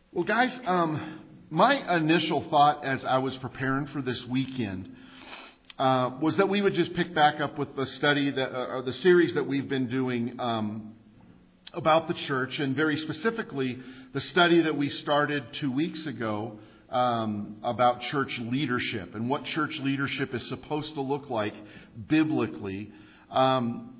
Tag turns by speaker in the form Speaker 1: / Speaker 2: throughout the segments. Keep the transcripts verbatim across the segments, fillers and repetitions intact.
Speaker 1: Well, guys, um, my initial thought as I was preparing for this weekend uh, was that we would just pick back up with the study that, uh, or the series that we've been doing um, about the church, and very specifically the study that we started two weeks ago um, about church leadership and what church leadership is supposed to look like biblically. Um,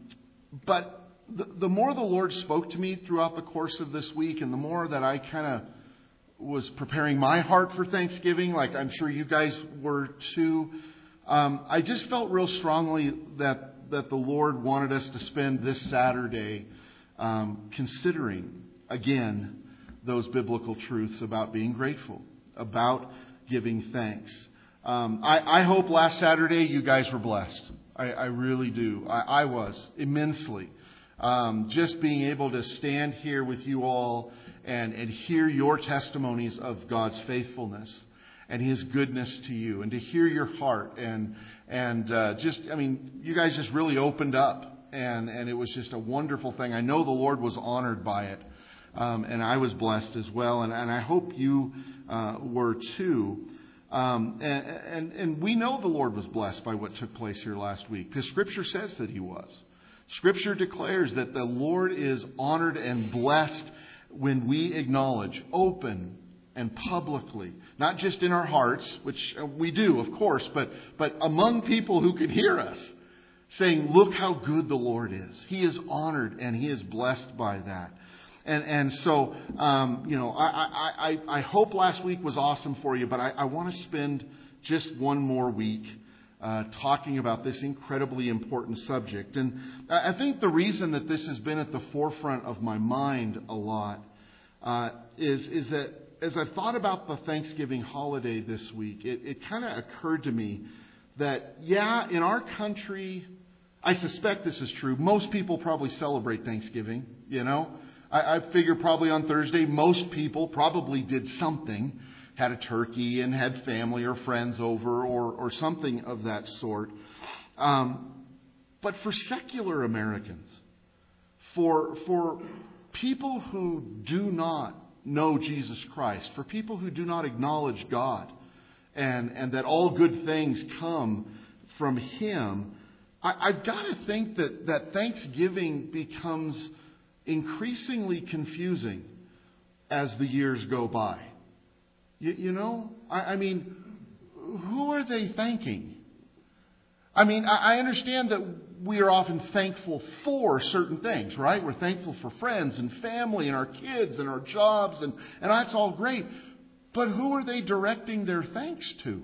Speaker 1: but the, the more the Lord spoke to me throughout the course of this week, and the more that I kind of was preparing my heart for Thanksgiving, like I'm sure you guys were too, um, I just felt real strongly that, that the Lord wanted us to spend this Saturday um, considering, again, those biblical truths about being grateful, about giving thanks. Um, I, I hope last Saturday you guys were blessed. I, I really do. I, I was immensely. Um, just being able to stand here with you all and, and hear your testimonies of God's faithfulness and His goodness to you, and to hear your heart, and and uh, just, I mean, you guys just really opened up, and, and it was just a wonderful thing. I know the Lord was honored by it, um, and I was blessed as well, and, and I hope you uh, were too. Um, and, and, and we know the Lord was blessed by what took place here last week, because Scripture says that He was. Scripture declares that the Lord is honored and blessed when we acknowledge open and publicly, not just in our hearts, which we do, of course, but, but among people who could hear us, saying, look how good the Lord is. He is honored and He is blessed by that. And and so, um, you know, I, I, I, I hope last week was awesome for you, but I, I want to spend just one more week uh, talking about this incredibly important subject. And I think the reason that this has been at the forefront of my mind a lot uh, is, is that as I thought about the Thanksgiving holiday this week, it, it kind of occurred to me that, yeah, in our country, I suspect this is true. Most people probably celebrate Thanksgiving, you know. I, I figure probably on Thursday, most people probably did something, had a turkey and had family or friends over, or, or something of that sort. Um, but for secular Americans, for, for people who do not know Jesus Christ, for people who do not acknowledge God, and, and that all good things come from Him, I, I've got to think that, that Thanksgiving becomes increasingly confusing as the years go by. You, you know, I, I mean, who are they thanking? I mean, I, I understand that we are often thankful for certain things, right? We're thankful for friends and family and our kids and our jobs, and, and that's all great. But who are they directing their thanks to?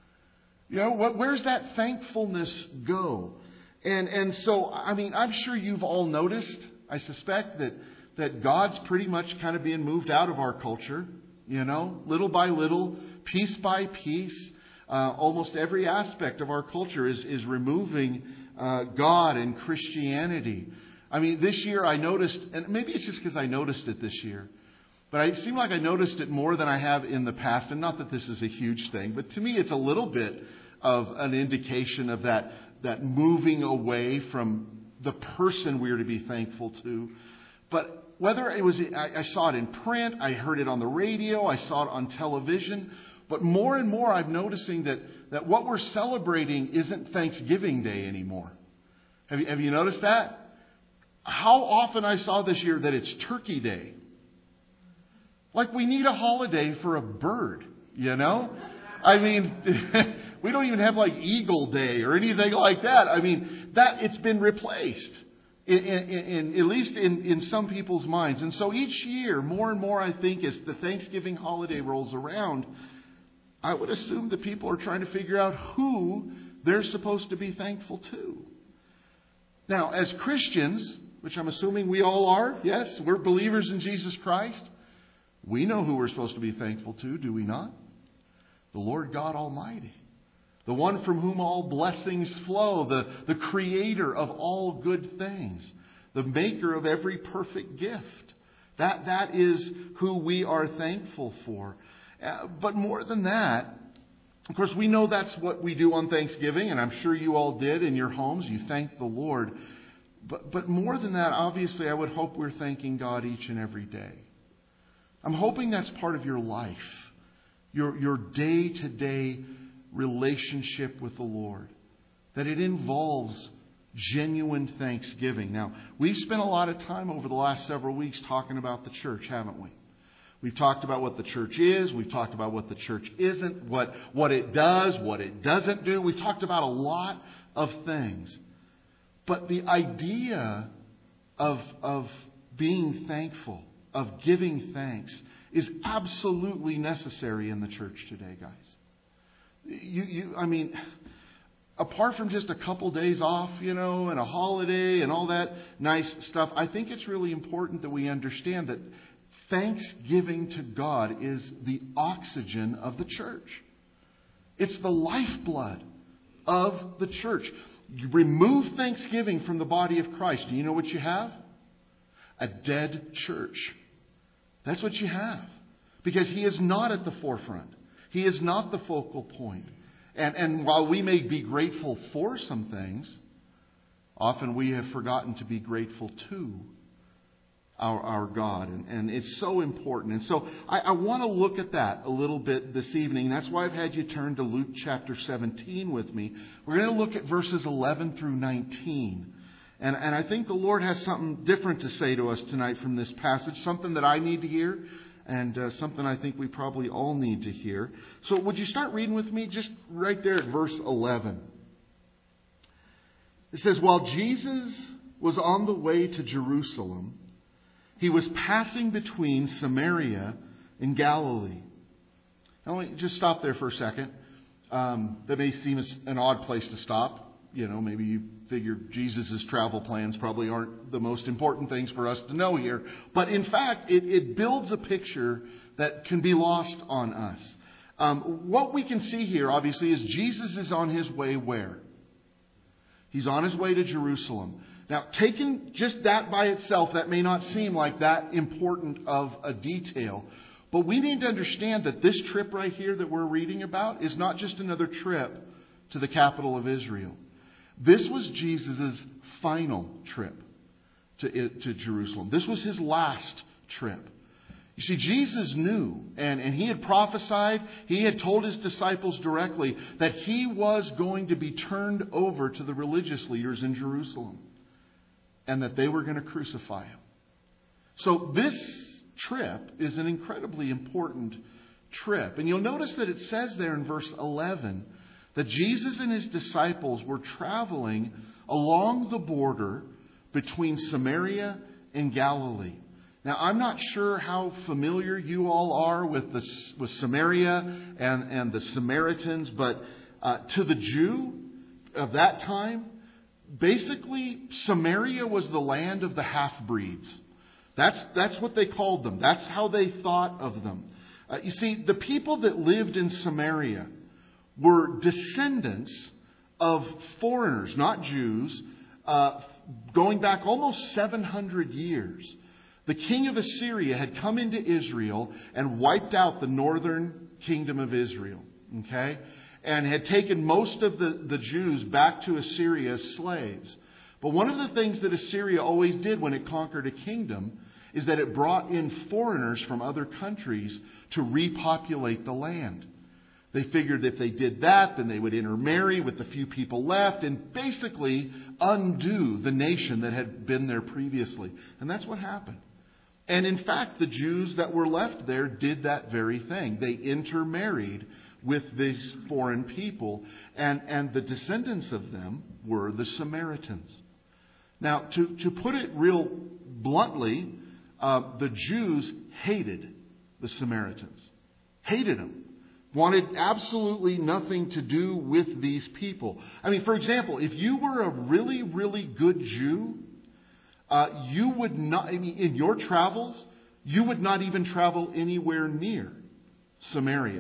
Speaker 1: You know, what, where's that thankfulness go? And and so, I mean, I'm sure you've all noticed, I suspect, that, that God's pretty much kind of being moved out of our culture, you know, little by little, piece by piece. Uh, almost every aspect of our culture is, is removing uh, God and Christianity. I mean, this year I noticed, and maybe it's just because I noticed it this year, but it seemed like I noticed it more than I have in the past. And not that this is a huge thing, but to me it's a little bit of an indication of that, that moving away from the person we are to be thankful to. But whether it was, I, I saw it in print, I heard it on the radio, I saw it on television. But more and more I'm noticing that, that what we're celebrating isn't Thanksgiving Day anymore. Have you, have you noticed that? How often I saw this year that it's Turkey Day. Like we need a holiday for a bird, you know? I mean, we don't even have like Eagle Day or anything like that. I mean, that it's been replaced, in, in, in, at least in, in some people's minds. And so each year, more and more, I think, as the Thanksgiving holiday rolls around, I would assume that people are trying to figure out who they're supposed to be thankful to. Now, as Christians, which I'm assuming we all are, yes, we're believers in Jesus Christ, we know who we're supposed to be thankful to, do we not? The Lord God Almighty, the one from whom all blessings flow, the, the creator of all good things, the maker of every perfect gift. That, that is who we are thankful for. Uh, but more than that, of course, we know that's what we do on Thanksgiving, and I'm sure you all did in your homes. You thank the Lord. But, but more than that, obviously, I would hope we're thanking God each and every day. I'm hoping that's part of your life, your, your day-to-day relationship with the Lord, that it involves genuine thanksgiving. Now, we've spent a lot of time over the last several weeks talking about the church, haven't we? We've talked about what the church is. We've talked about what the church isn't, what, what it does, what it doesn't do. We've talked about a lot of things. But the idea of, of being thankful, of giving thanks, is absolutely necessary in the church today, guys. You, you, I mean, apart from just a couple days off, you know, and a holiday and all that nice stuff, I think it's really important that we understand that thanksgiving to God is the oxygen of the church. It's the lifeblood of the church. You remove thanksgiving from the body of Christ. Do you know what you have? A dead church. That's what you have. Because He is not at the forefront. He is not the focal point. And, and while we may be grateful for some things, often we have forgotten to be grateful to our, our God. And, and it's so important. And so I, I want to look at that a little bit this evening. That's why I've had you turn to Luke chapter seventeen with me. We're going to look at verses eleven through nineteen. And, and I think the Lord has something different to say to us tonight from this passage, something that I need to hear, and uh, something I think we probably all need to hear. So would you start reading with me just right there at verse eleven? It says, "While Jesus was on the way to Jerusalem, He was passing between Samaria and Galilee." Now, let me just stop there for a second. Um, that may seem an odd place to stop. You know, maybe you figure Jesus' travel plans probably aren't the most important things for us to know here. But in fact, it, it builds a picture that can be lost on us. Um, what we can see here, obviously, is Jesus is on His way where? He's on His way to Jerusalem. Now, taken just that by itself, that may not seem like that important of a detail. But we need to understand that this trip right here that we're reading about is not just another trip to the capital of Israel. This was Jesus' final trip to, to Jerusalem. This was His last trip. You see, Jesus knew, and, and He had prophesied, He had told His disciples directly that He was going to be turned over to the religious leaders in Jerusalem, and that they were going to crucify Him. So this trip is an incredibly important trip. And you'll notice that it says there in verse eleven that Jesus and His disciples were traveling along the border between Samaria and Galilee. Now, I'm not sure how familiar you all are with the, with Samaria and, and the Samaritans, but uh, to the Jew of that time, basically Samaria was the land of the half-breeds. That's, that's what they called them. That's how they thought of them. Uh, you see, the people that lived in Samaria were descendants of foreigners, not Jews, uh, going back almost seven hundred years. The king of Assyria had come into Israel and wiped out the northern kingdom of Israel, okay, and had taken most of the, the Jews back to Assyria as slaves. But one of the things that Assyria always did when it conquered a kingdom is that it brought in foreigners from other countries to repopulate the land. They figured if they did that, then they would intermarry with the few people left and basically undo the nation that had been there previously. And that's what happened. And in fact, the Jews that were left there did that very thing. They intermarried with these foreign people, and, and the descendants of them were the Samaritans. Now, to, to put it real bluntly, uh, the Jews hated the Samaritans. Hated them. Wanted absolutely nothing to do with these people. I mean, for example, if you were a really, really good Jew, uh, you would not, I mean, in your travels, you would not even travel anywhere near Samaria.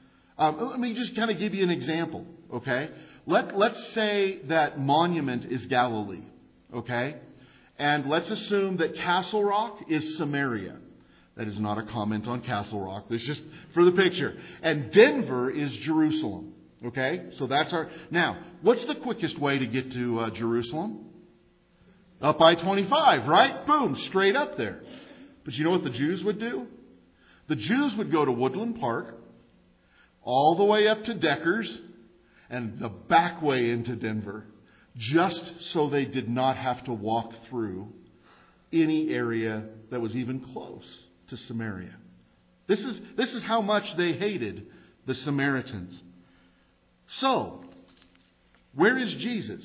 Speaker 1: Um, let me just kind of give you an example, okay? Let, let's say that Monument is Galilee, okay? And let's assume that Castle Rock is Samaria. That is not a comment on Castle Rock. This is just for the picture. And Denver is Jerusalem. Okay? So that's our... Now, what's the quickest way to get to uh, Jerusalem? Up I twenty-five, right? Boom, straight up there. But you know what the Jews would do? The Jews would go to Woodland Park, all the way up to Deckers, and the back way into Denver, just so they did not have to walk through any area that was even close to Samaria. This is, this is how much they hated the Samaritans. So, where is Jesus?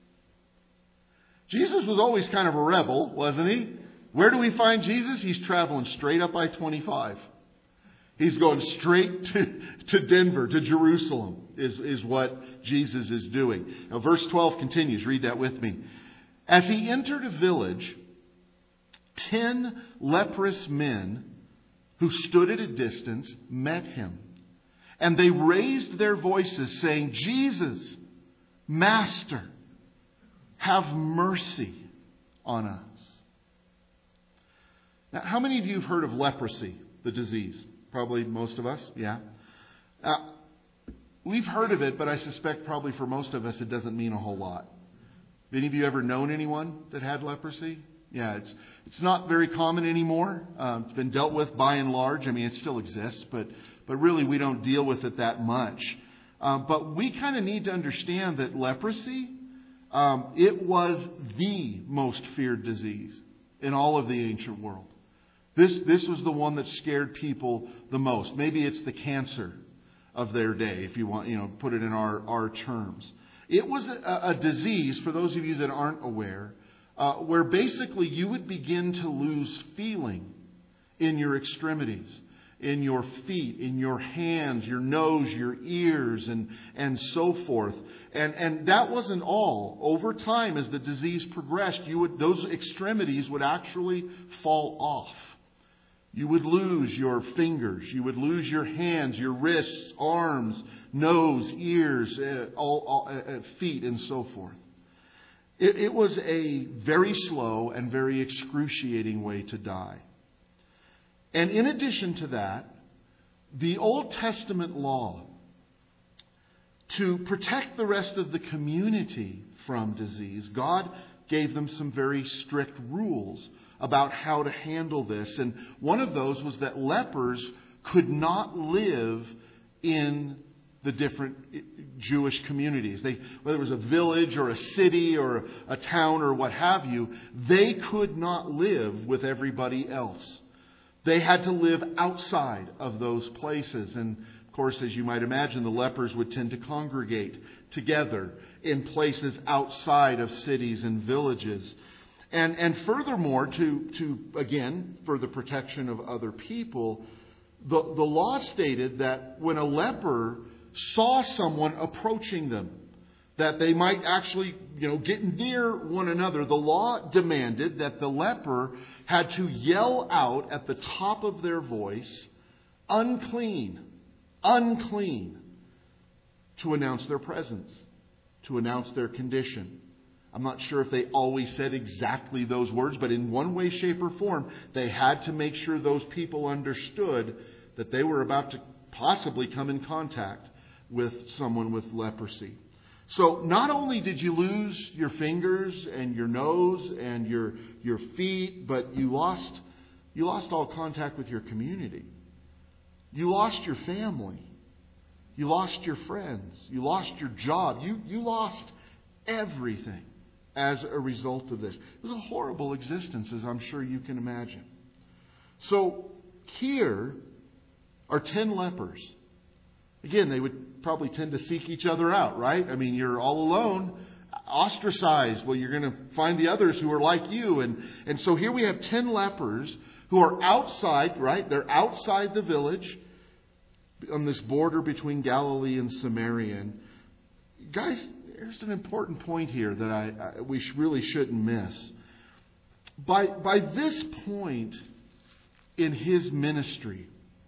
Speaker 1: Jesus was always kind of a rebel, wasn't he? Where do we find Jesus? He's traveling straight up I twenty-five. He's going straight to, to Denver, to Jerusalem, is, is what Jesus is doing. Now, verse twelve continues. Read that with me. As he entered a village, ten leprous men who stood at a distance met him. And they raised their voices, saying, Jesus, Master, have mercy on us. Now, how many of you have heard of leprosy, the disease? Probably most of us, yeah. Now, we've heard of it, but I suspect probably for most of us it doesn't mean a whole lot. Have any of you ever known anyone that had leprosy? Yeah, it's it's not very common anymore. Um, it's been dealt with by and large. I mean, it still exists, but but really we don't deal with it that much. Um, but we kind of need to understand that leprosy, um, it was the most feared disease in all of the ancient world. This this was the one that scared people the most. Maybe it's the cancer of their day, if you want, you know, put it in our, our terms. It was a, a disease, for those of you that aren't aware, uh, where basically you would begin to lose feeling in your extremities, in your feet, in your hands, your nose, your ears, and and so forth. And and that wasn't all. Over time, as the disease progressed, you would those extremities would actually fall off. You would lose your fingers, you would lose your hands, your wrists, arms, nose, ears, uh, all, all, uh, feet, and so forth. It, it was a very slow and very excruciating way to die. And in addition to that, the Old Testament law to protect the rest of the community from disease, God gave them some very strict rules about how to handle this. And one of those was that lepers could not live in the different Jewish communities. They, whether it was a village or a city or a town or what have you, they could not live with everybody else. They had to live outside of those places. And of course, as you might imagine, the lepers would tend to congregate together in places outside of cities and villages. And and furthermore, to, to again, for the protection of other people, the, the law stated that when a leper saw someone approaching them, that they might actually, you know, get near one another, the law demanded that the leper had to yell out at the top of their voice, unclean, unclean, to announce their presence, to announce their condition. I'm not sure if they always said exactly those words, but in one way, shape, or form, they had to make sure those people understood that they were about to possibly come in contact with someone with leprosy. So not only did you lose your fingers and your nose and your your feet, but you lost you lost all contact with your community. You lost your family. You lost your friends. You lost your job. You you lost everything as a result of this. It was a horrible existence, as I'm sure you can imagine. So here are ten lepers. Again, they would probably tend to seek each other out, right? I mean, you're all alone, ostracized. Well, you're going to find the others who are like you. And, and so here we have ten lepers who are outside, right? They're outside the village on this border between Galilee and Samaria. And guys, there's an important point here that I, I we really shouldn't miss. By by this point in his ministry,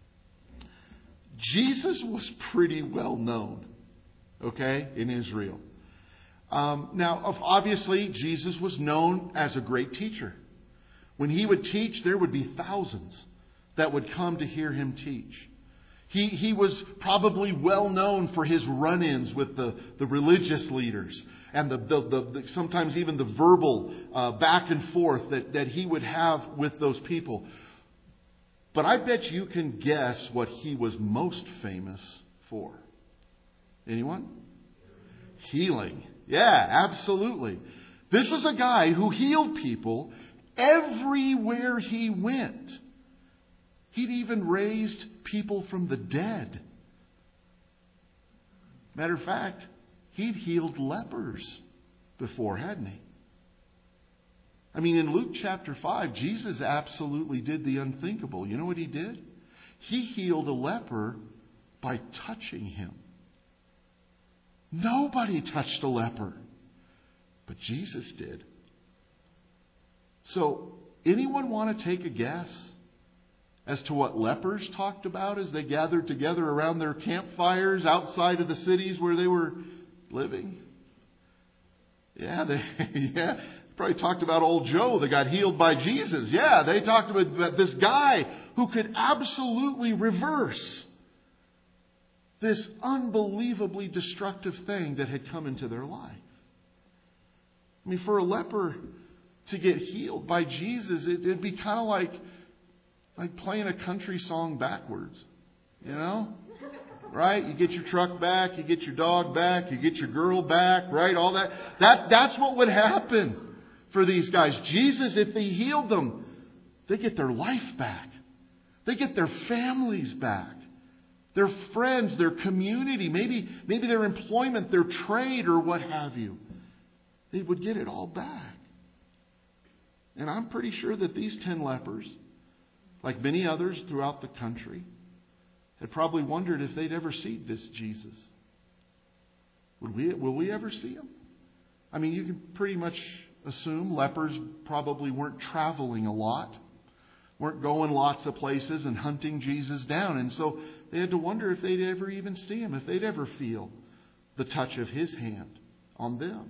Speaker 1: Jesus was pretty well known, okay, in Israel. Um, now, obviously, Jesus was known as a great teacher. When he would teach, there would be thousands that would come to hear him teach. He he was probably well known for his run-ins with the, the religious leaders and the, the, the, the sometimes even the verbal uh, back and forth that, that he would have with those people. But I bet you can guess what he was most famous for. Anyone? Healing. Yeah, absolutely. This was a guy who healed people everywhere he went. He'd even raised people from the dead. Matter of fact, he'd healed lepers before, hadn't he? I mean, in Luke chapter five, Jesus absolutely did the unthinkable. You know what he did? He healed a leper by touching him. Nobody touched a leper, but Jesus did. So, anyone want to take a guess as to what lepers talked about as they gathered together around their campfires outside of the cities where they were living? Yeah, they yeah, probably talked about old Joe that got healed by Jesus. Yeah, they talked about this guy who could absolutely reverse this unbelievably destructive thing that had come into their life. I mean, for a leper to get healed by Jesus, it, it'd be kind of like like playing a country song backwards, you know? Right? You get your truck back, you get your dog back, you get your girl back, right? All that. That that's what would happen for these guys. Jesus, if they healed them, they get their life back. They get their families back. Their friends, their community, maybe, maybe their employment, their trade, or what have you. They would get it all back. And I'm pretty sure that these ten lepers, like many others throughout the country, had probably wondered if they'd ever see this Jesus. Would we, will we ever see him? I mean, you can pretty much assume lepers probably weren't traveling a lot, weren't going lots of places and hunting Jesus down. And so they had to wonder if they'd ever even see him, if they'd ever feel the touch of his hand on them.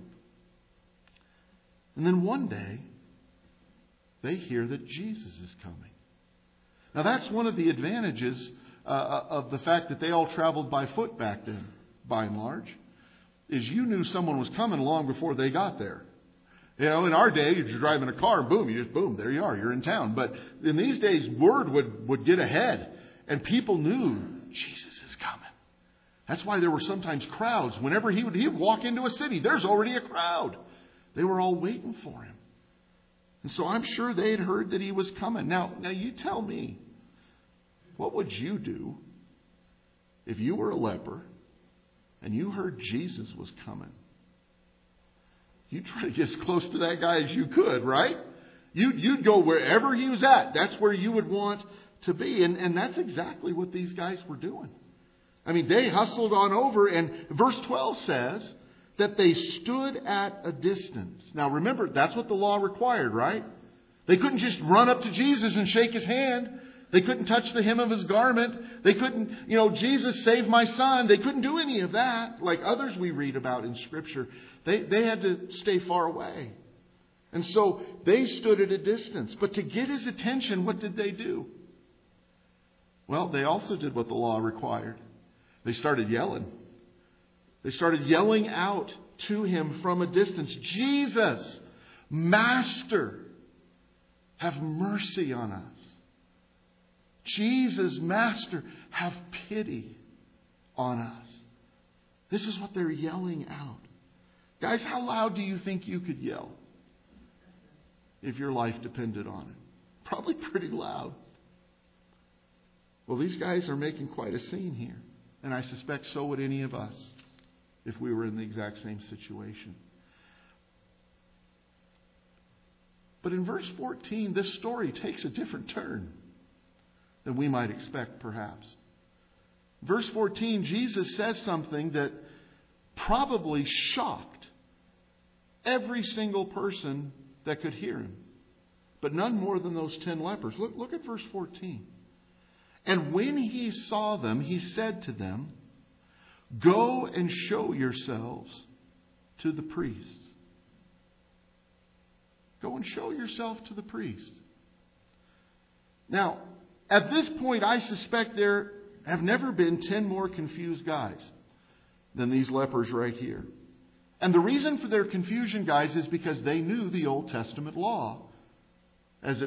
Speaker 1: And then one day, they hear that Jesus is coming. Now that's one of the advantages uh, of the fact that they all traveled by foot back then, by and large, is you knew someone was coming long before they got there. You know, in our day, you're driving a car, boom, you just, boom, there you are, you're in town. But in these days, word would, would get ahead, and people knew Jesus is coming. That's why there were sometimes crowds. Whenever he would, he would walk into a city, there's already a crowd. They were all waiting for him. And so I'm sure they had heard that he was coming. Now, now you tell me, what would you do if you were a leper and you heard Jesus was coming? You'd try to get as close to that guy as you could, right? You'd, you'd go wherever he was at. That's where you would want to be. And, and that's exactly what these guys were doing. I mean, they hustled on over, and verse twelve says that they stood at a distance. Now remember, that's what the law required, right? They couldn't just run up to Jesus and shake his hand. They couldn't touch the hem of his garment. They couldn't, you know, Jesus save my son. They couldn't do any of that like others we read about in Scripture. They, they had to stay far away. And so they stood at a distance. But to get his attention, what did they do? Well, they also did what the law required. They started yelling. They started yelling out to him from a distance, Jesus, Master, have mercy on us. Jesus, Master, have pity on us. This is what they're yelling out. Guys, how loud do you think you could yell if your life depended on it? Probably pretty loud. Well, these guys are making quite a scene here. And I suspect so would any of us if we were in the exact same situation. But in verse fourteen, this story takes a different turn than we might expect, perhaps. Verse fourteen, Jesus says something that probably shocked every single person that could hear him, but none more than those ten lepers. Look, look at verse fourteen. And when he saw them, he said to them, go and show yourselves to the priests. Go and show yourself to the priest. Now, at this point, I suspect there have never been ten more confused guys than these lepers right here. And the reason for their confusion, guys, is because they knew the Old Testament law as it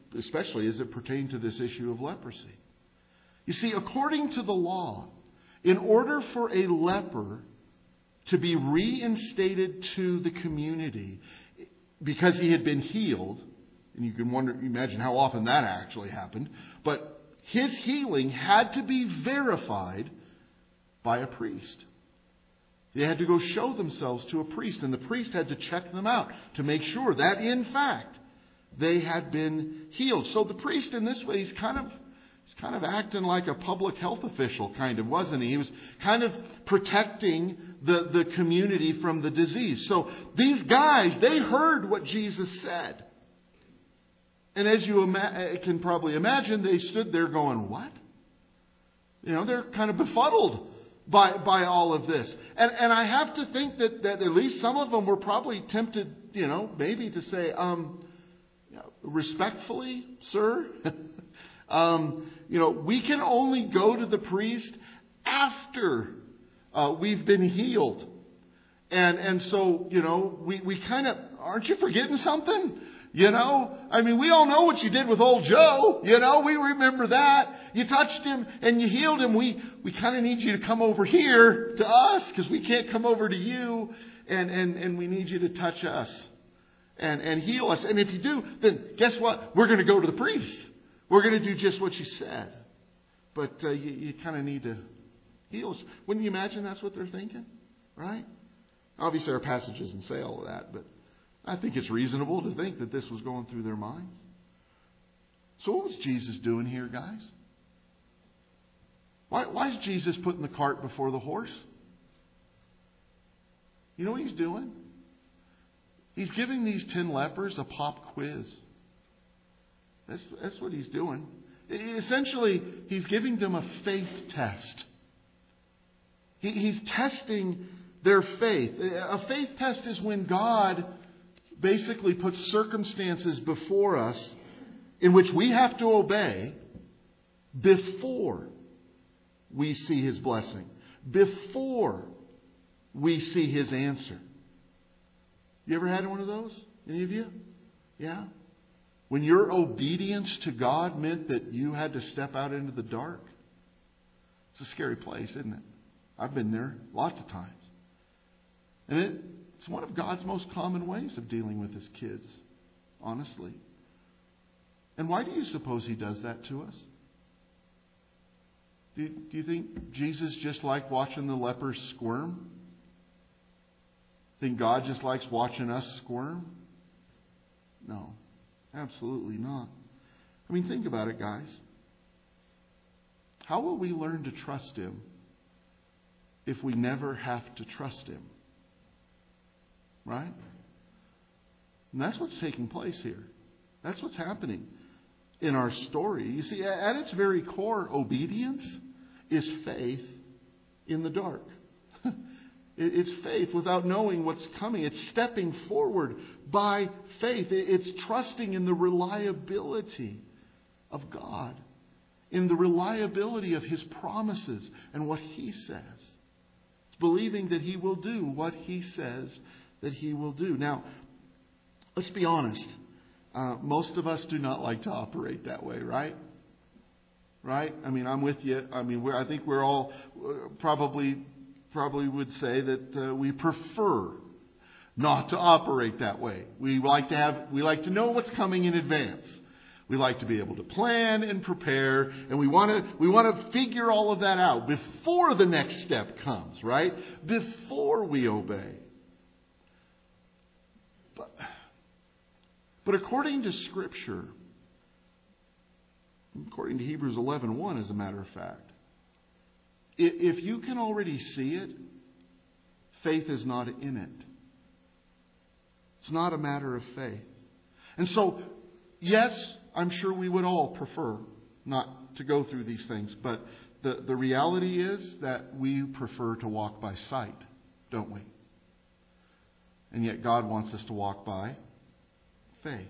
Speaker 1: especially as it pertained to this issue of leprosy. You see, according to the law, in order for a leper to be reinstated to the community because he had been healed, and you can wonder, imagine how often that actually happened, but his healing had to be verified by a priest. They had to go show themselves to a priest, and the priest had to check them out to make sure that, in fact, they had been healed. So the priest, in this way, he's kind of he's kind of acting like a public health official, kind of, wasn't he? He was kind of protecting the, the community from the disease. So these guys, they heard what Jesus said. And as you ima- can probably imagine, they stood there going, what? You know, they're kind of befuddled by by all of this. And and I have to think that, that at least some of them were probably tempted, you know, maybe to say, um, respectfully, sir, um, you know, we can only go to the priest after uh, we've been healed. And and so, you know, we, we kind of, aren't you forgetting something? You know, I mean, we all know what you did with old Joe. You know, we remember that. You touched him and you healed him. We we kind of need you to come over here to us because we can't come over to you. And, and, and we need you to touch us and, and heal us. And if you do, then guess what? We're going to go to the priest. We're going to do just what you said. But uh, you, you kind of need to heal us. Wouldn't you imagine that's what they're thinking? Right? Obviously, our passage doesn't say all of that, but I think it's reasonable to think that this was going through their minds. So what was Jesus doing here, guys? Why, why is Jesus putting the cart before the horse? You know what he's doing? He's giving these ten lepers a pop quiz. That's, that's what he's doing. Essentially, he's giving them a faith test. He, he's testing their faith. A faith test is when God basically puts circumstances before us in which we have to obey before we see His blessing, before we see His answer. You ever had one of those? Any of you? Yeah? When your obedience to God meant that you had to step out into the dark? It's a scary place, isn't it? I've been there lots of times. And it, it's one of God's most common ways of dealing with His kids, honestly. And why do you suppose He does that to us? Do, do you think Jesus just liked watching the lepers squirm? Think God just likes watching us squirm? No, absolutely not. I mean, think about it, guys. How will we learn to trust Him if we never have to trust Him? Right? And that's what's taking place here. That's what's happening in our story. You see, at its very core, obedience is faith in the dark. It's faith without knowing what's coming. It's stepping forward by faith. It's trusting in the reliability of God, in the reliability of His promises and what He says. It's believing that He will do what He says that He will do. Now, let's be honest. Uh, most of us do not like to operate that way, right? Right? I mean, I'm with you. I mean, we're, I think we're all uh, probably probably would say that uh, we prefer not to operate that way. We like to have, we like to know what's coming in advance. We like to be able to plan and prepare, and we want to we want to figure all of that out before the next step comes, right? Before we obey. But, but according to Scripture, according to Hebrews eleven one, as a matter of fact, if you can already see it, faith is not in it. It's not a matter of faith. And so, yes, I'm sure we would all prefer not to go through these things. But the, the reality is that we prefer to walk by sight, don't we? And yet God wants us to walk by faith.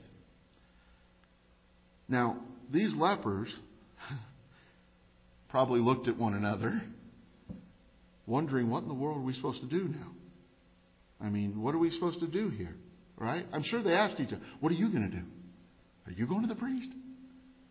Speaker 1: Now, these lepers probably looked at one another, wondering, what in the world are we supposed to do now? I mean, what are we supposed to do here? Right? I'm sure they asked each other, what are you going to do? Are you going to the priest?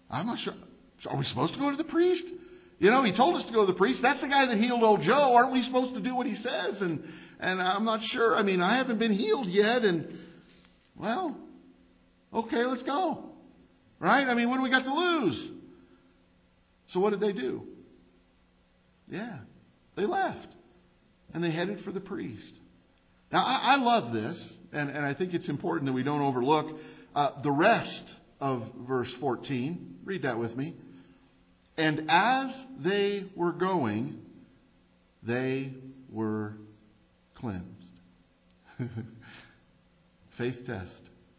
Speaker 1: I'm not sure. Are we supposed to go to the priest? You know, he told us to go to the priest. That's the guy that healed old Joe. Aren't we supposed to do what he says? And and I'm not sure. I mean, I haven't been healed yet. And, well, okay, let's go. Right? I mean, what do we got to lose? So what did they do? Yeah, they left. And they headed for the priest. Now, I, I love this. And, and I think it's important that we don't overlook uh, the rest of verse fourteen. Read that with me. And as they were going, they were cleansed. Faith test.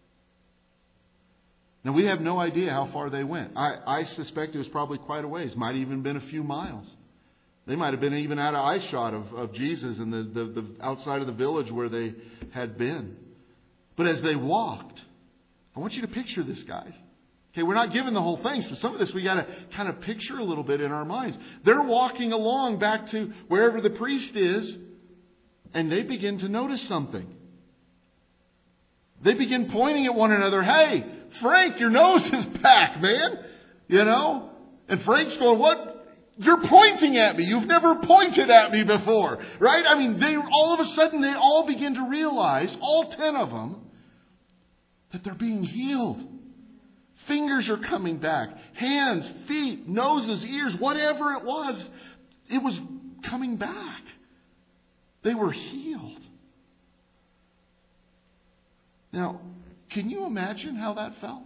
Speaker 1: Now, we have no idea how far they went. I, I suspect it was probably quite a ways. Might have even been a few miles. They might have been even out of eye shot of, of Jesus and the, the, the outside of the village where they had been. But as they walked, I want you to picture this, guys. Okay, we're not given the whole thing, so some of this we got to kind of picture a little bit in our minds. They're walking along back to wherever the priest is, and they begin to notice something. They begin pointing at one another. Hey, Frank, your nose is back, man. You know? And Frank's going, what? You're pointing at me. You've never pointed at me before. Right? I mean, they all of a sudden, they all begin to realize, all ten of them, that they're being healed. Fingers are coming back. Hands, feet, noses, ears, whatever it was, it was coming back. They were healed. Now, can you imagine how that felt?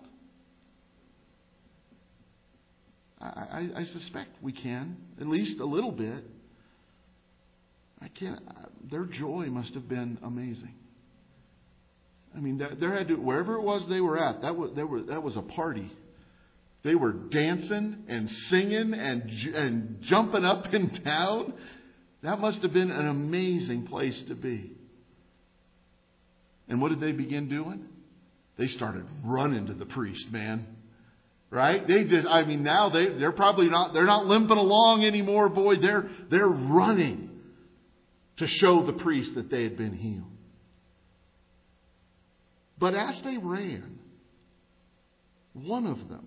Speaker 1: I, I, I suspect we can, at least a little bit. I can't. Their joy must have been amazing. I mean, there had to, wherever it was they were at, that was there were that was a party. They were dancing and singing and and jumping up and down. That must have been an amazing place to be. And what did they begin doing? They started running to the priest, man. Right? They did. I mean, now they they're probably not they're not limping along anymore, boy. They're they're running to show the priest that they had been healed. But as they ran, one of them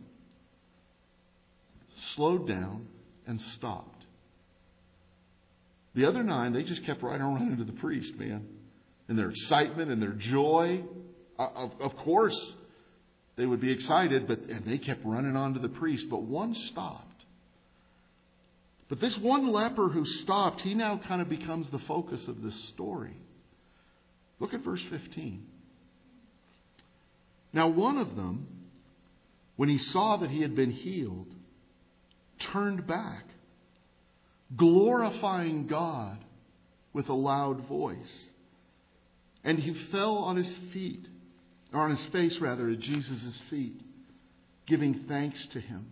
Speaker 1: slowed down and stopped. The other nine, they just kept right on running to the priest, man. In their excitement and their joy, of, of course, they would be excited, but and they kept running on to the priest. But one stopped. But this one leper who stopped, he now kind of becomes the focus of this story. Look at verse fifteen. Now one of them, when he saw that he had been healed, turned back, glorifying God with a loud voice. And he fell on his feet, or on his face rather, at Jesus' feet, giving thanks to him.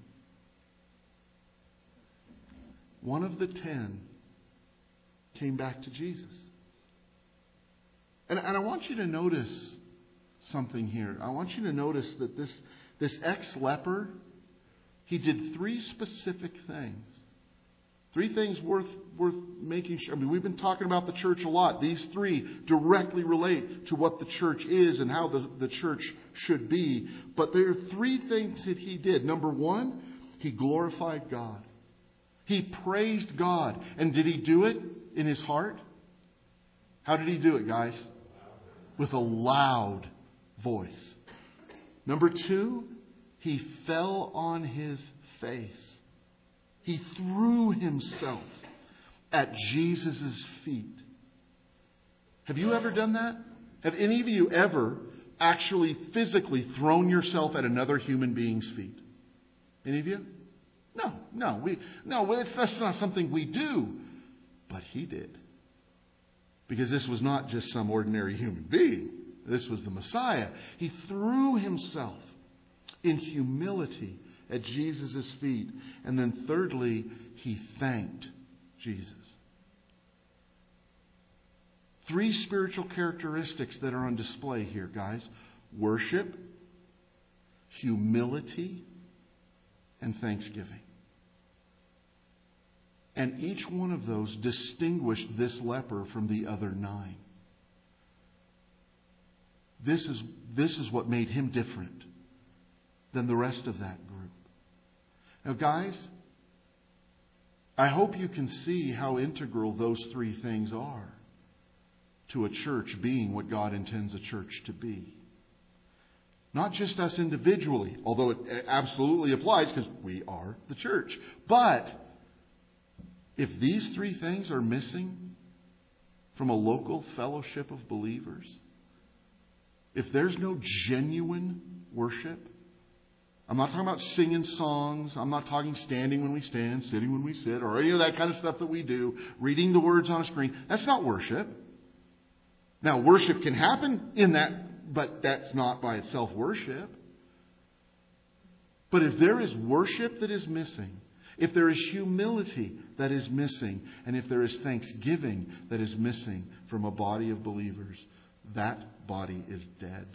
Speaker 1: One of the ten came back to Jesus. And, and I want you to notice something here. I want you to notice that this, this ex-leper, he did three specific things. Three things worth worth making sure. I mean, we've been talking about the church a lot. These three directly relate to what the church is and how the, the church should be. But there are three things that he did. Number one, he glorified God. He praised God. And did he do it in his heart? How did he do it, guys? With a loud voice. Number two, he fell on his face. He threw himself at Jesus' feet. Have you ever done that? Have any of you ever actually physically thrown yourself at another human being's feet? Any of you? No, no, we no. It's, that's not something we do, but he did, because this was not just some ordinary human being. This was the Messiah. He threw himself in humility at Jesus' feet. And then thirdly, he thanked Jesus. Three spiritual characteristics that are on display here, guys. Worship, humility, and thanksgiving. And each one of those distinguished this leper from the other nine. This is, this is what made him different than the rest of that group. Now, guys, I hope you can see how integral those three things are to a church being what God intends a church to be. Not just us individually, although it absolutely applies because we are the church. But if these three things are missing from a local fellowship of believers, if there's no genuine worship, I'm not talking about singing songs. I'm not talking standing when we stand, sitting when we sit, or any of that kind of stuff that we do, reading the words on a screen. That's not worship. Now, worship can happen in that, but that's not by itself worship. But if there is worship that is missing, if there is humility that is missing, and if there is thanksgiving that is missing from a body of believers, that body is dead.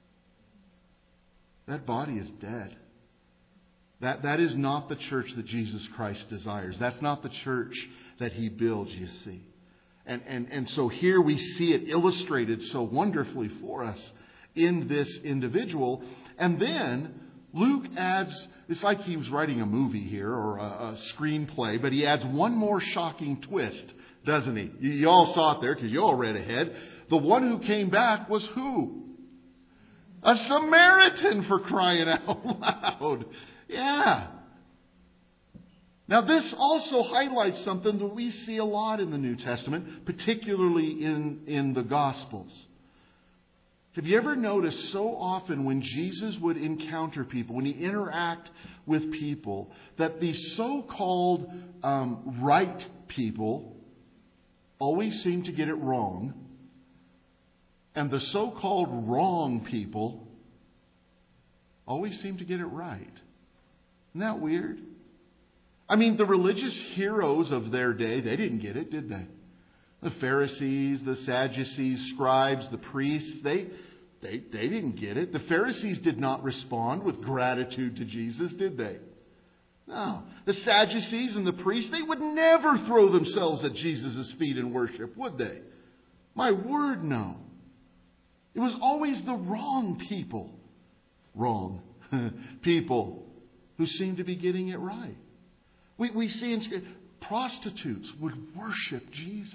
Speaker 1: That body is dead. That, that is not the church that Jesus Christ desires. That's not the church that He builds, you see. And, and, and so here we see it illustrated so wonderfully for us in this individual. And then Luke adds, it's like he was writing a movie here or a, a screenplay, but he adds one more shocking twist, doesn't he? You, you all saw it there because you all read ahead. The one who came back was who? A Samaritan, for crying out loud. Yeah. Now this also highlights something that we see a lot in the New Testament, particularly in, in the Gospels. Have you ever noticed so often when Jesus would encounter people, when He interact with people, that the so-called um, right people always seem to get it wrong, and the so-called wrong people always seem to get it right? Isn't that weird? I mean, the religious heroes of their day, they didn't get it, did they? The Pharisees, the Sadducees, scribes, the priests, they, they, they didn't get it. The Pharisees did not respond with gratitude to Jesus, did they? No. The Sadducees and the priests, they would never throw themselves at Jesus' feet in worship, would they? My word, no. It was always the wrong people, wrong people who seemed to be getting it right. We, we see in Scripture, prostitutes would worship Jesus.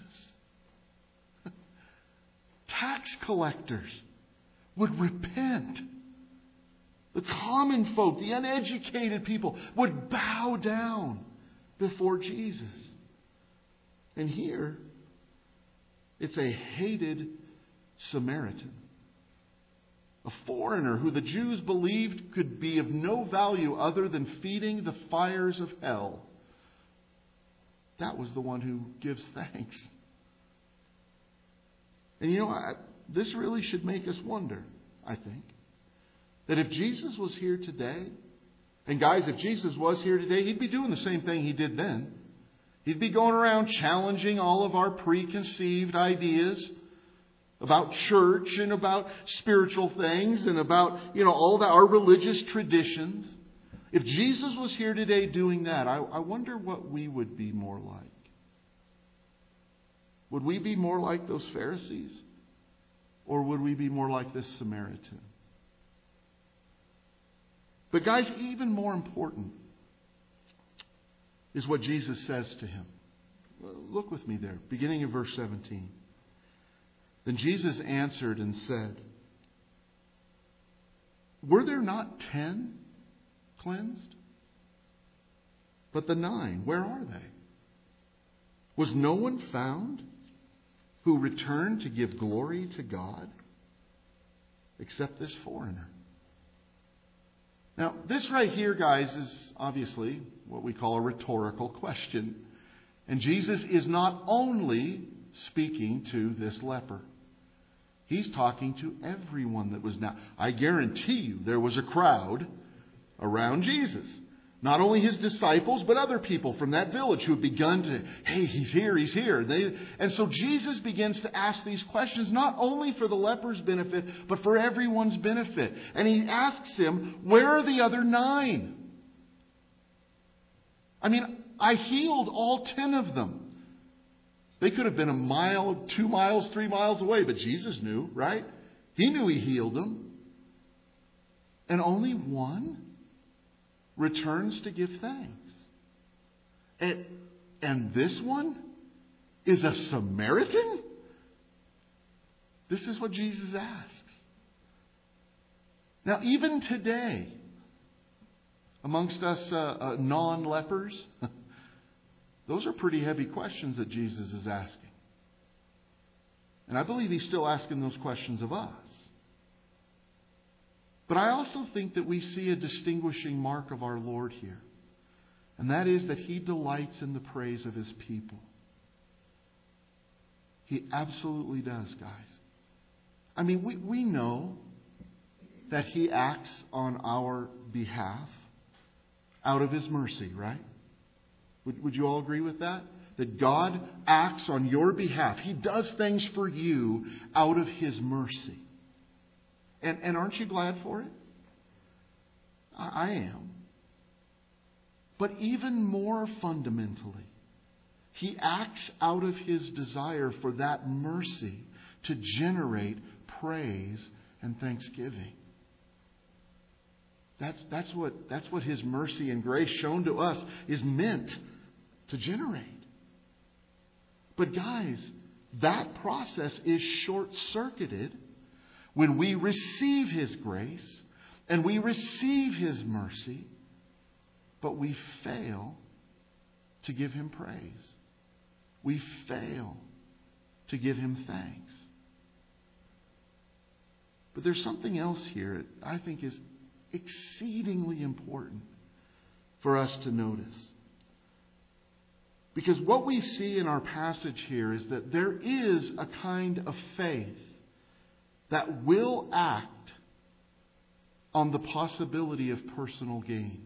Speaker 1: Tax collectors would repent. The common folk, the uneducated people, would bow down before Jesus. And here, it's a hated Samaritan. A foreigner who the Jews believed could be of no value other than feeding the fires of hell. That was the one who gives thanks. And you know, I, this really should make us wonder, I think, that if Jesus was here today, and guys, if Jesus was here today, He'd be doing the same thing He did then. He'd be going around challenging all of our preconceived ideas about church and about spiritual things and about, you know, all the, our religious traditions. If Jesus was here today doing that, I, I wonder what we would be more like. Would we be more like those Pharisees? Or would we be more like this Samaritan? But guys, even more important is what Jesus says to him. Look with me there, beginning in verse seventeen. Then Jesus answered and said, "Were there not ten cleansed? But the nine, where are they? Was no one found who returned to give glory to God except this foreigner?" Now, this right here, guys, is obviously what we call a rhetorical question. And Jesus is not only speaking to this leper. He's talking to everyone that was now. I guarantee you there was a crowd around Jesus. Not only His disciples, but other people from that village who have begun to, hey, He's here, He's here. They, and so Jesus begins to ask these questions, not only for the leper's benefit, but for everyone's benefit. And He asks him, where are the other nine? I mean, I healed all ten of them. They could have been a mile, two miles, three miles away, but Jesus knew, right? He knew He healed them. And only one returns to give thanks. And, and this one is a Samaritan? This is what Jesus asks. Now, even today, amongst us uh, uh, non-lepers, those are pretty heavy questions that Jesus is asking. And I believe He's still asking those questions of us. But I also think that we see a distinguishing mark of our Lord here. And that is that He delights in the praise of His people. He absolutely does, guys. I mean, we, we know that He acts on our behalf out of His mercy, right? Would, would you all agree with that? That God acts on your behalf. He does things for you out of His mercy. And, and aren't you glad for it? I, I am. But even more fundamentally, He acts out of His desire for that mercy to generate praise and thanksgiving. That's, that's, what, that's what His mercy and grace shown to us is meant to generate. But guys, that process is short-circuited when we receive His grace and we receive His mercy, but we fail to give Him praise. We fail to give Him thanks. But there's something else here that I think is exceedingly important for us to notice. Because what we see in our passage here is that there is a kind of faith that will act on the possibility of personal gain.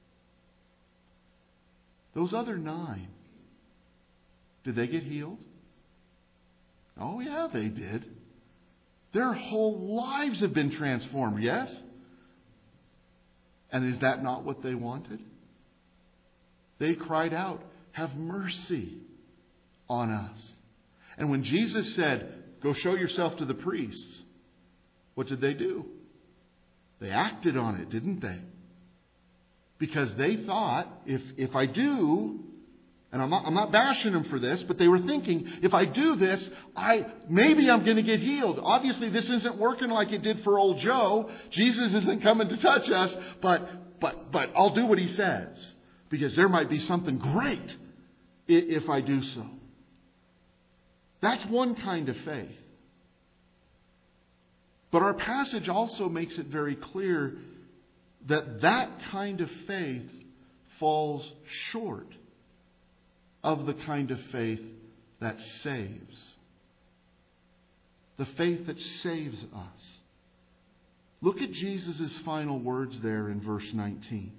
Speaker 1: Those other nine, did they get healed? Oh yeah, they did. Their whole lives have been transformed, yes? And is that not what they wanted? They cried out, "Have mercy on us." And when Jesus said, "Go show yourself to the priests," what did they do? They acted on it, didn't they? Because they thought, if, if I do, and I'm not, I'm not bashing them for this, but they were thinking, if I do this, I maybe I'm going to get healed. Obviously, this isn't working like it did for old Joe. Jesus isn't coming to touch us, but but but I'll do what He says, because there might be something great if I do so. That's one kind of faith. But our passage also makes it very clear that that kind of faith falls short of the kind of faith that saves. The faith that saves us. Look at Jesus' final words there in verse nineteen.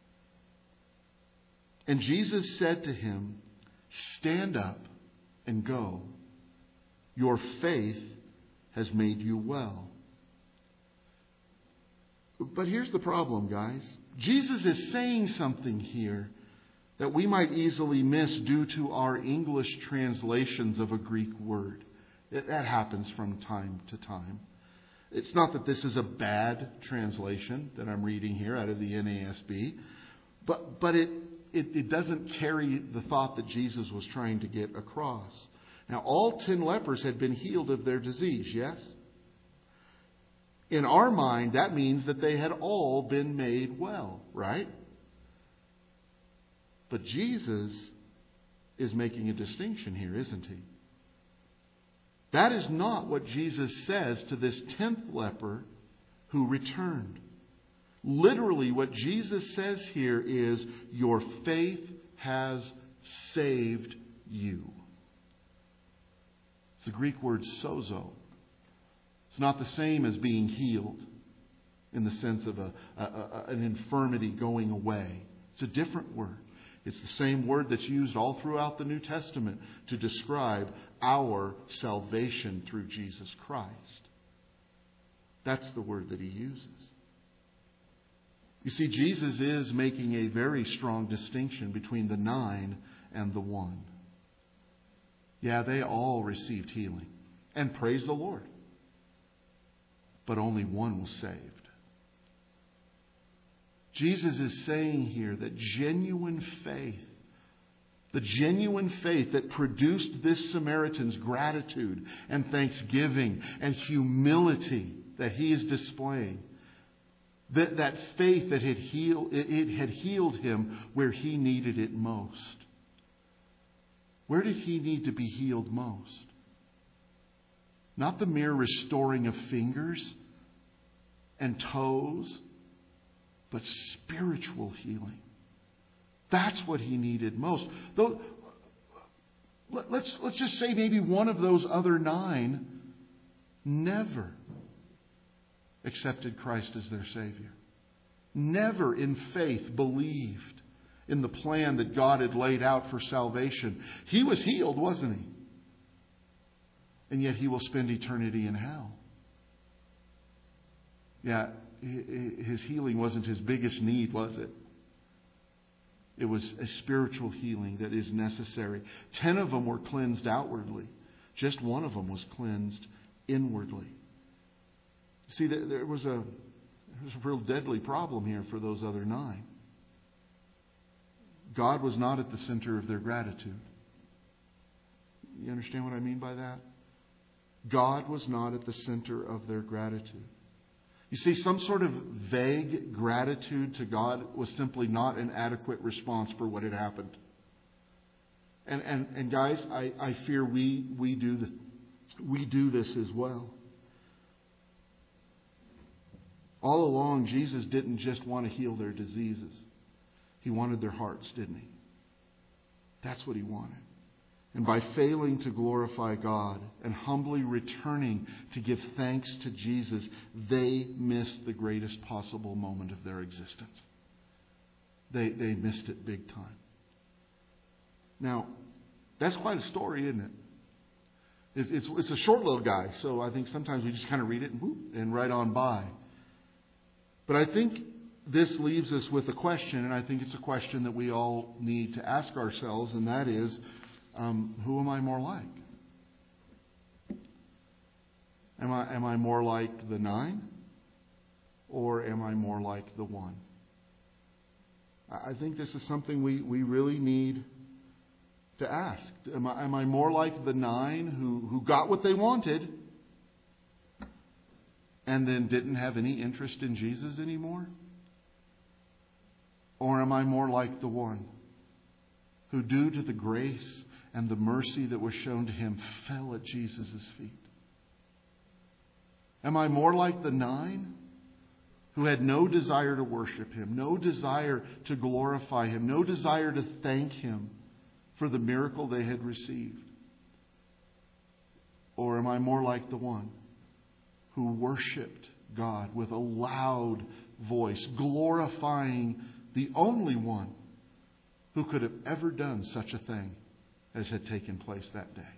Speaker 1: And Jesus said to him, "Stand up and go. Your faith has made you well." But here's the problem, guys. Jesus is saying something here that we might easily miss due to our English translations of a Greek word. That happens from time to time. It's not that this is a bad translation that I'm reading here out of the N A S B, but, but it, it, it doesn't carry the thought that Jesus was trying to get across. Now, all ten lepers had been healed of their disease, yes? In our mind, that means that they had all been made well, right? But Jesus is making a distinction here, isn't He? That is not what Jesus says to this tenth leper who returned. Literally, what Jesus says here is, your faith has saved you. It's the Greek word sozo. It's not the same as being healed in the sense of a, a, a, an infirmity going away. It's a different word. It's the same word that's used all throughout the New Testament to describe our salvation through Jesus Christ. That's the word that He uses. You see, Jesus is making a very strong distinction between the nine and the one. Yeah, they all received healing. And praise the Lord. But only one was saved. Jesus is saying here that genuine faith, the genuine faith that produced this Samaritan's gratitude and thanksgiving and humility that he is displaying, that, that faith that had healed, it, it had healed him where he needed it most. Where did he need to be healed most? Not the mere restoring of fingers and toes, but spiritual healing. That's what he needed most. Though, let's, let's just say maybe one of those other nine never accepted Christ as their Savior. Never in faith believed in the plan that God had laid out for salvation. He was healed, wasn't he? And yet he will spend eternity in hell. Yeah, his healing wasn't his biggest need, was it? It was a spiritual healing that is necessary. Ten of them were cleansed outwardly. Just one of them was cleansed inwardly. See, there was a, there was a real deadly problem here for those other nine. God was not at the center of their gratitude. You understand what I mean by that? God was not at the center of their gratitude. You see, some sort of vague gratitude to God was simply not an adequate response for what had happened. And and, and guys, I, I fear we we do this, we do this as well. All along, Jesus didn't just want to heal their diseases. He wanted their hearts, didn't he? That's what he wanted. And by failing to glorify God and humbly returning to give thanks to Jesus, they missed the greatest possible moment of their existence. They, they missed it big time. Now, that's quite a story, isn't it? It's, it's, it's a short little guy, so I think sometimes we just kind of read it and, whoop, and right on by. But I think this leaves us with a question, and I think it's a question that we all need to ask ourselves, and that is, Um, who am I more like? Am I, am I more like the nine? Or am I more like the one? I think this is something we, we really need to ask. Am I, am I more like the nine who, who got what they wanted and then didn't have any interest in Jesus anymore? Or am I more like the one who, due to the grace and the mercy that was shown to him, fell at Jesus' feet? Am I more like the nine who had no desire to worship him, no desire to glorify him, no desire to thank him for the miracle they had received? Or am I more like the one who worshiped God with a loud voice, glorifying the only one who could have ever done such a thing as had taken place that day?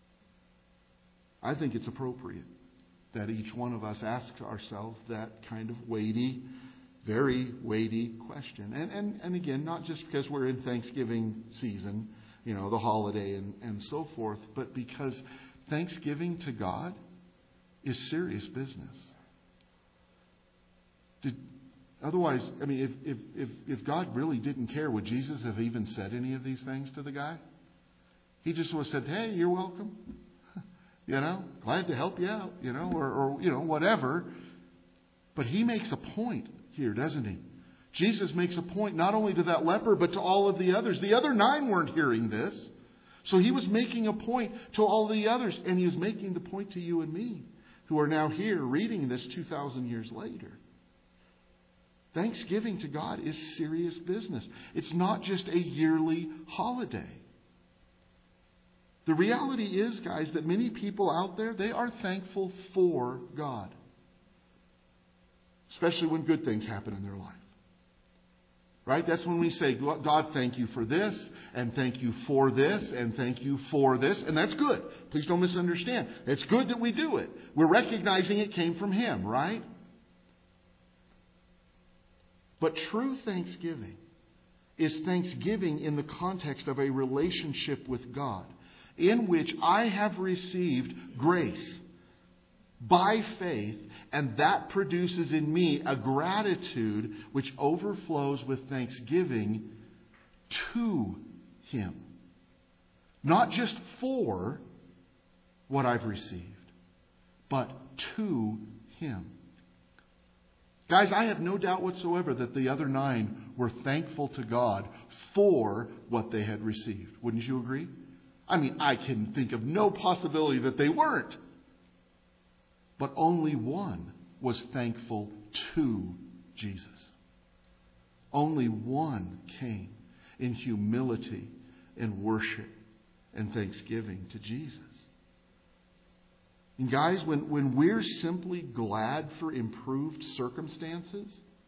Speaker 1: I think it's appropriate that each one of us asks ourselves that kind of weighty, very weighty question. And, and, and again, not just because we're in Thanksgiving season, you know, the holiday and, and so forth, but because Thanksgiving to God is serious business. Did, otherwise, I mean, if, if, if, if God really didn't care, would Jesus have even said any of these things to the guy? He just would have said, hey, you're welcome. You know, glad to help you out, you know, or, or, you know, whatever. But he makes a point here, doesn't he? Jesus makes a point not only to that leper, but to all of the others. The other nine weren't hearing this. So he was making a point to all the others. And he was making the point to you and me, who are now here reading this two thousand years later. Thanksgiving to God is serious business. It's not just a yearly holiday. The reality is, guys, that many people out there, they are thankful for God. Especially when good things happen in their life. Right? That's when we say, God, thank you for this, and thank you for this, and thank you for this. And that's good. Please don't misunderstand. It's good that we do it. We're recognizing it came from Him, right? But true thanksgiving is thanksgiving in the context of a relationship with God, in which I have received grace, by faith, and that produces in me a gratitude which overflows with thanksgiving to Him. Not just for what I've received, but to Him. Guys, I have no doubt whatsoever that the other nine were thankful to God for what they had received. Wouldn't you agree? I mean, I can think of no possibility that they weren't. But only one was thankful to Jesus. Only one came in humility and worship and thanksgiving to Jesus. And guys, when, when we're simply glad for improved circumstances,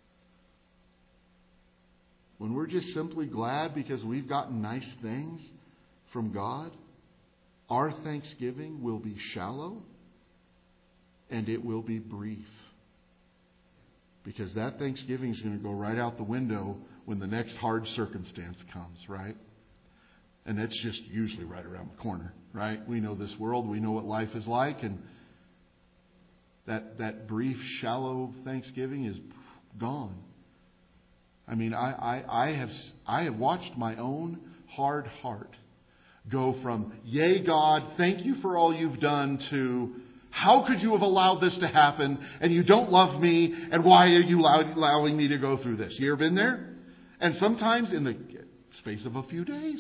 Speaker 1: when we're just simply glad because we've gotten nice things from God, our thanksgiving will be shallow and it will be brief. Because that thanksgiving is going to go right out the window when the next hard circumstance comes, right? And that's just usually right around the corner, right? We know this world. We know what life is like. And that that brief, shallow thanksgiving is gone. I mean, I, I, I have I have watched my own hard heart go from, yea, God, thank you for all you've done, to, how could you have allowed this to happen? And you don't love me. And why are you allowing me to go through this? You ever been there? And sometimes in the space of a few days.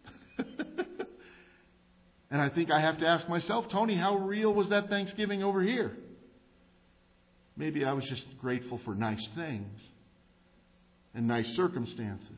Speaker 1: And I think I have to ask myself, Tony, how real was that Thanksgiving over here? Maybe I was just grateful for nice things and nice circumstances.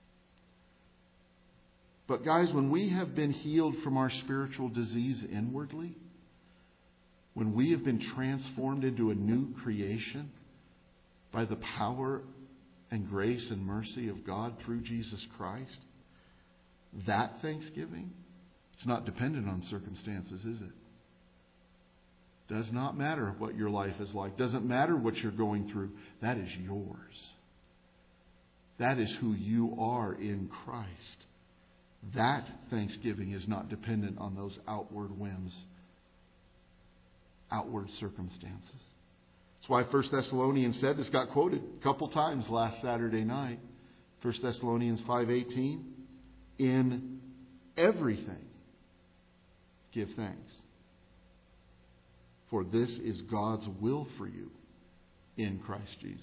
Speaker 1: But guys, when we have been healed from our spiritual disease inwardly, when we have been transformed into a new creation by the power and grace and mercy of God through Jesus Christ, that thanksgiving, it's not dependent on circumstances, is it? Does not matter what your life is like. Doesn't matter what you're going through. That is yours. That is who you are in Christ. That thanksgiving is not dependent on those outward whims, outward circumstances. That's why First Thessalonians said, this got quoted a couple times last Saturday night. First Thessalonians five eighteen. In everything, give thanks. For this is God's will for you in Christ Jesus.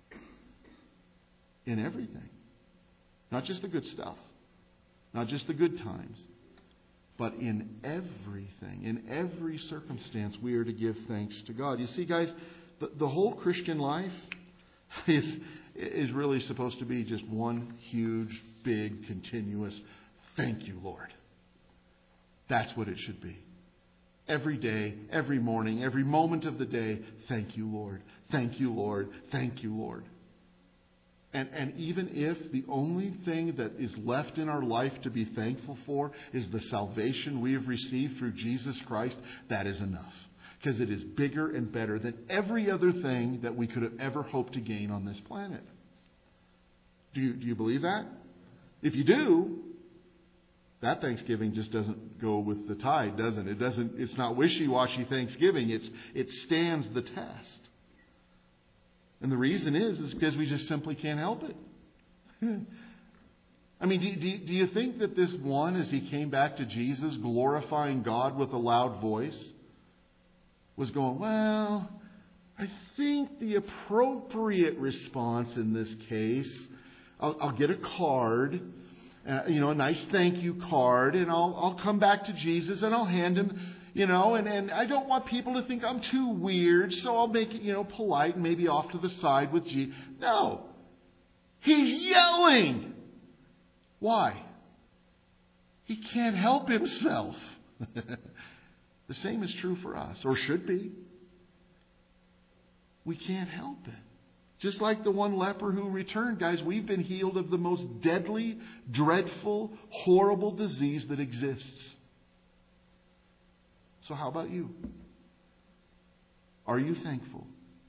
Speaker 1: In everything. Not just the good stuff. Not just the good times. But in everything. In every circumstance, we are to give thanks to God. You see, guys, the, the whole Christian life is, is really supposed to be just one huge, big, continuous, thank you, Lord. That's what it should be. Every day, every morning, every moment of the day, thank you, Lord. Thank you, Lord. Thank you, Lord. And, and even if the only thing that is left in our life to be thankful for is the salvation we have received through Jesus Christ, that is enough. Because it is bigger and better than every other thing that we could have ever hoped to gain on this planet. Do you, do you believe that? If you do, that Thanksgiving just doesn't go with the tide, does it? It doesn't. It's not wishy-washy Thanksgiving. It's it stands the test. And the reason is is because we just simply can't help it. I mean, do, do, do you think that this one, as he came back to Jesus, glorifying God with a loud voice, was going, well, I think the appropriate response in this case, I'll, I'll get a card. Uh, you know, a nice thank you card, and I'll I'll come back to Jesus and I'll hand him, you know, and, and I don't want people to think I'm too weird, so I'll make it, you know, polite and maybe off to the side with Jesus. No. He's yelling. Why? He can't help himself. The same is true for us, or should be. We can't help it. Just like the one leper who returned, guys, we've been healed of the most deadly, dreadful, horrible disease that exists. So how about you? Are you thankful?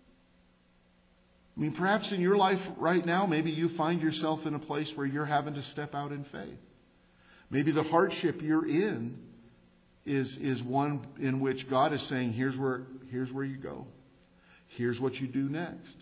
Speaker 1: I mean, perhaps in your life right now, maybe you find yourself in a place where you're having to step out in faith. Maybe the hardship you're in is, is one in which God is saying, here's where, here's where you go. Here's what you do next.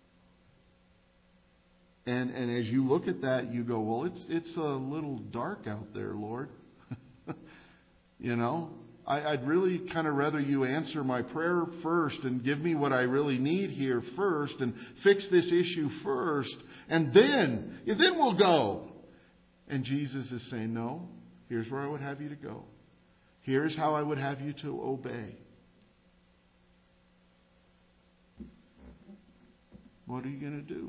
Speaker 1: And, and as you look at that, you go, well, it's, it's a little dark out there, Lord. You know, I, I'd really kind of rather you answer my prayer first and give me what I really need here first and fix this issue first. And then, then we'll go. And Jesus is saying, no, here's where I would have you to go. Here's how I would have you to obey. What are you going to do?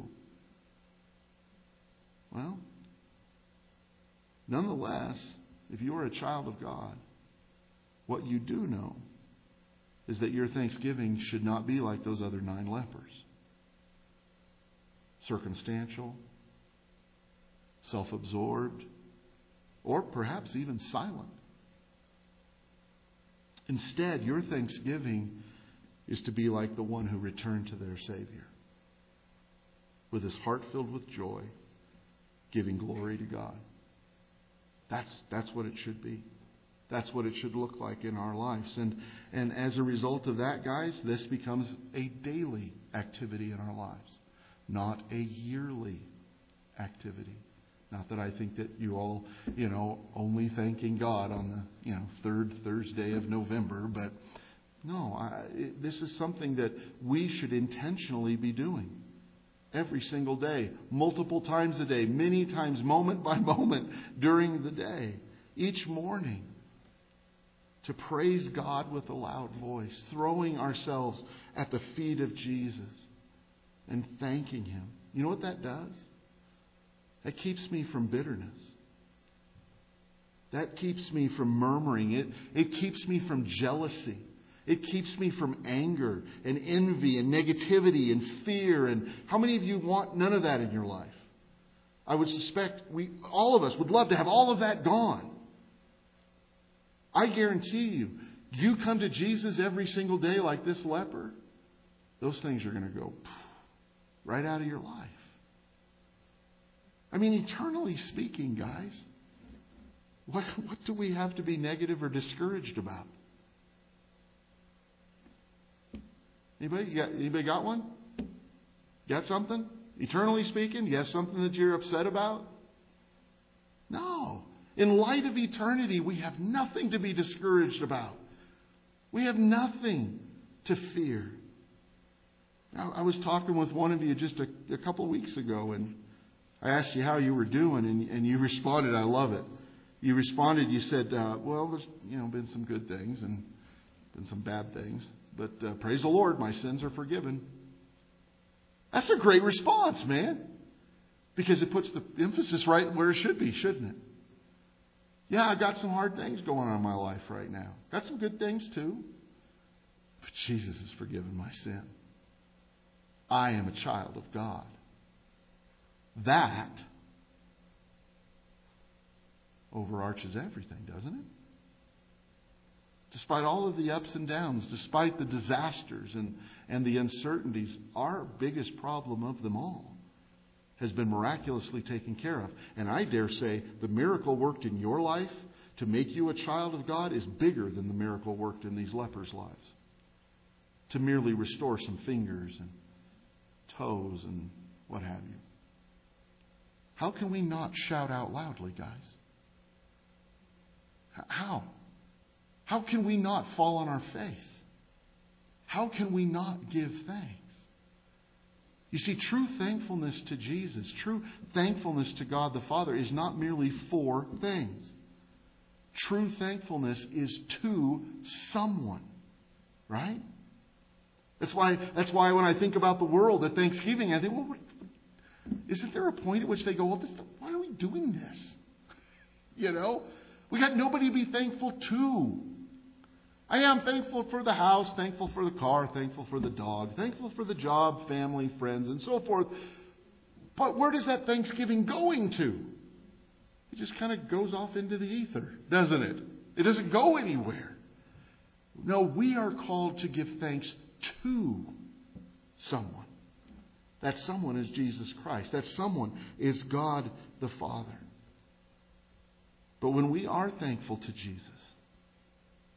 Speaker 1: Well, nonetheless, if you are a child of God, what you do know is that your thanksgiving should not be like those other nine lepers. Circumstantial, self-absorbed, or perhaps even silent. Instead, your thanksgiving is to be like the one who returned to their Savior, with his heart filled with joy, giving glory to God. That's, that's what it should be. That's what it should look like in our lives. And, and as a result of that, guys, this becomes a daily activity in our lives, not a yearly activity. Not that I think that you all, you know, only thanking God on the, you know, third Thursday of November. But no, I, it, this is something that we should intentionally be doing every single day, multiple times a day, many times, moment by moment during the day, each morning, to praise God with a loud voice, throwing ourselves at the feet of Jesus and thanking Him. You know what that does? That keeps me from bitterness. That keeps me from murmuring. It, it keeps me from jealousy. It keeps me from anger and envy and negativity and fear. And how many of you want none of that in your life? I would suspect we, all of us would love to have all of that gone. I guarantee you, you come to Jesus every single day like this leper, those things are going to go right out of your life. I mean, eternally speaking, guys, what, what do we have to be negative or discouraged about? Anybody got, anybody got one? Got something? Eternally speaking, you have something that you're upset about? No. In light of eternity, we have nothing to be discouraged about. We have nothing to fear. Now, I was talking with one of you just a, a couple of weeks ago, and I asked you how you were doing, and, and you responded, I love it. You responded, you said, uh, well, there's you know been some good things and been some bad things, but uh, praise the Lord, my sins are forgiven. That's a great response, man, because it puts the emphasis right where it should be, shouldn't it? Yeah, I've got some hard things going on in my life right now. Got some good things too. But Jesus has forgiven my sin. I am a child of God. That overarches everything, doesn't it? Despite all of the ups and downs, despite the disasters and, and the uncertainties, our biggest problem of them all has been miraculously taken care of. And I dare say the miracle worked in your life to make you a child of God is bigger than the miracle worked in these lepers' lives. To merely restore some fingers and toes and what have you. How can we not shout out loudly, guys? How? How can we not fall on our face? How can we not give thanks? You see, true thankfulness to Jesus, true thankfulness to God the Father is not merely for things. True thankfulness is to someone. Right? That's why, that's why when I think about the world at Thanksgiving, I think, well, isn't there a point at which they go, well, this, why are we doing this? You know? We got nobody to be thankful to. I am thankful for the house, thankful for the car, thankful for the dog, thankful for the job, family, friends, and so forth. But where does that Thanksgiving going to? It just kind of goes off into the ether, doesn't it? It doesn't go anywhere. No, we are called to give thanks to someone. That someone is Jesus Christ. That someone is God the Father. But when we are thankful to Jesus,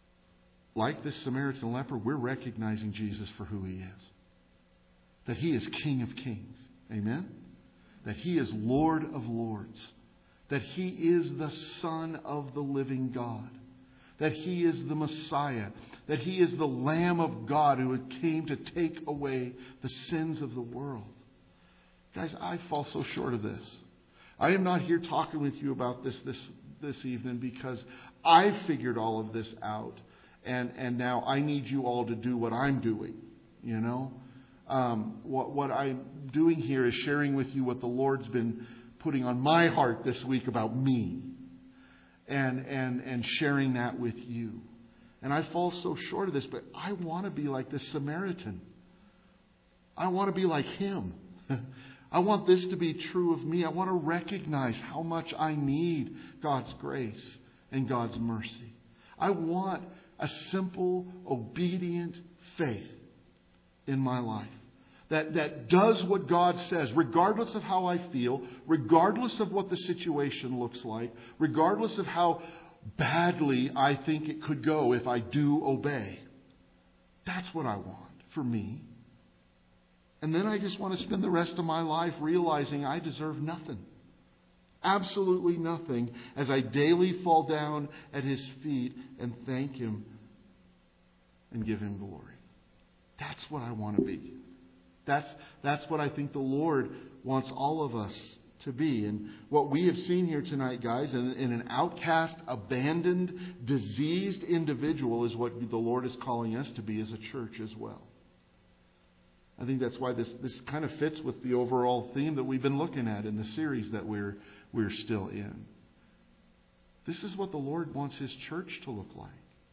Speaker 1: like this Samaritan leper, we're recognizing Jesus for who He is. That He is King of Kings. Amen? That He is Lord of Lords. That He is the Son of the living God. That He is the Messiah. That He is the Lamb of God who came to take away the sins of the world. Guys, I fall so short of this. I am not here talking with you about this this, this evening because I figured all of this out. And, and now I need you all to do what I'm doing. You know? Um, what, what I'm doing here is sharing with you what the Lord's been putting on my heart this week about me. And, and, and sharing that with you. And I fall so short of this, but I want to be like this Samaritan. I want to be like him. I want this to be true of me. I want to recognize how much I need God's grace and God's mercy. I want a simple, obedient faith in my life that, that does what God says, regardless of how I feel, regardless of what the situation looks like, regardless of how badly I think it could go if I do obey. That's what I want for me. And then I just want to spend the rest of my life realizing I deserve nothing. Absolutely nothing, as I daily fall down at His feet and thank Him and give Him glory. That's what I want to be. That's, that's what I think the Lord wants all of us to be. And what we have seen here tonight, guys, in, in an outcast, abandoned, diseased individual is what the Lord is calling us to be as a church as well. I think that's why this, this kind of fits with the overall theme that we've been looking at in the series that we're we're still in. This is what the Lord wants His church to look like.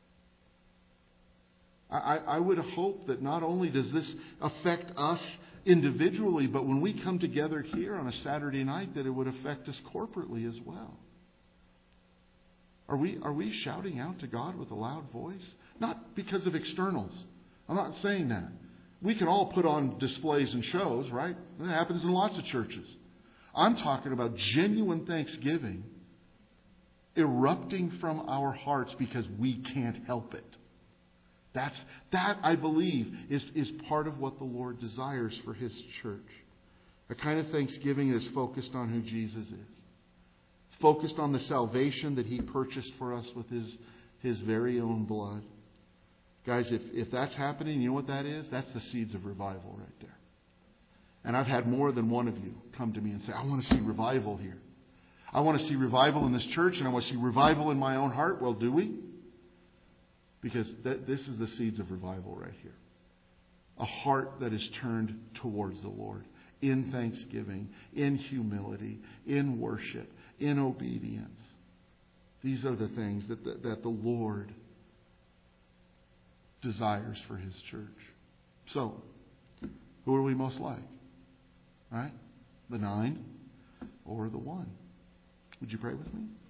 Speaker 1: I, I would hope that not only does this affect us individually, but when we come together here on a Saturday night, that it would affect us corporately as well. Are we, are we shouting out to God with a loud voice? Not because of externals. I'm not saying that. We can all put on displays and shows, right? That happens in lots of churches. I'm talking about genuine thanksgiving erupting from our hearts because we can't help it. That's, that, I believe, is, is part of what the Lord desires for His church. A kind of thanksgiving that is focused on who Jesus is. It's focused on the salvation that He purchased for us with His, His very own blood. Guys, if, if that's happening, you know what that is? That's the seeds of revival right there. And I've had more than one of you come to me and say, I want to see revival here. I want to see revival in this church, and I want to see revival in my own heart. Well, do we? Because th- this is the seeds of revival right here. A heart that is turned towards the Lord in thanksgiving, in humility, in worship, in obedience. These are the things that the, that the Lord desires for His church. So, who are we most like? Right? The nine or the one? Would you pray with me?